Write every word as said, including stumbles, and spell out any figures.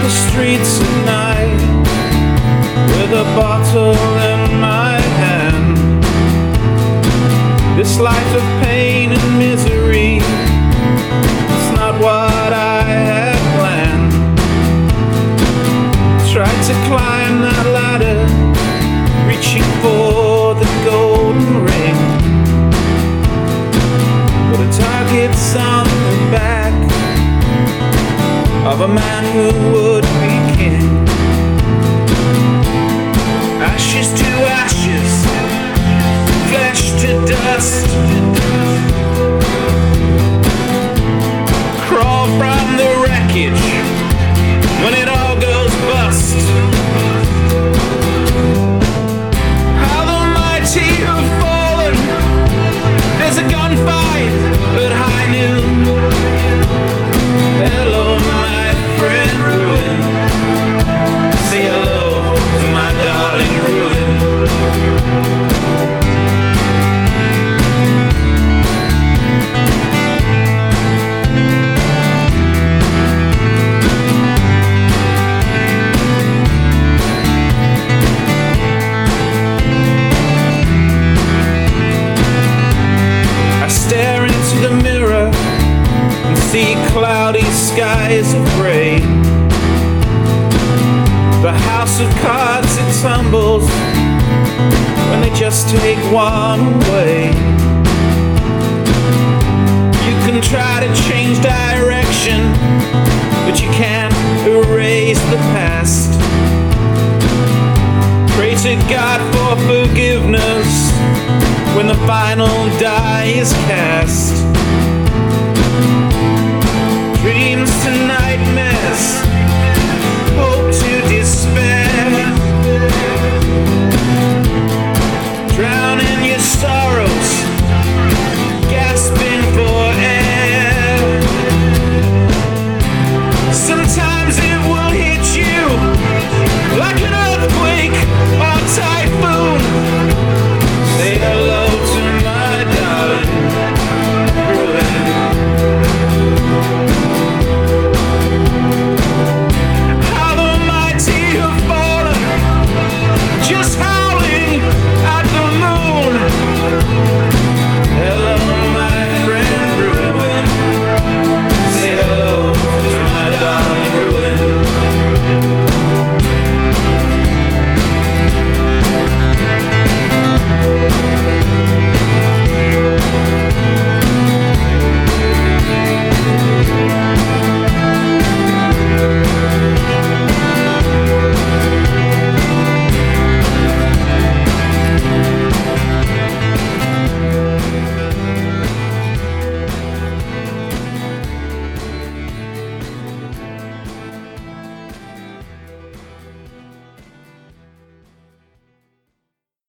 the streets at night with a bottle in my hand. This life of pain and misery, it's not what I had planned. Tried to climb that ladder, reaching for the golden ring, but a target's on the back of a man who would be king. Ashes to ashes, flesh to dust, crawl from the wreckage when it all goes bust. How the mighty have fallen. There's a gunfight at high noon. Hello, my friend Ruin. Say hello to my darling Ruin. I stare into the mirror and see cloudy skies of gray. The house of cards, it tumbles when they just take one away. You can try to change direction, but you can't erase the past. Pray to God for forgiveness when the final die is cast.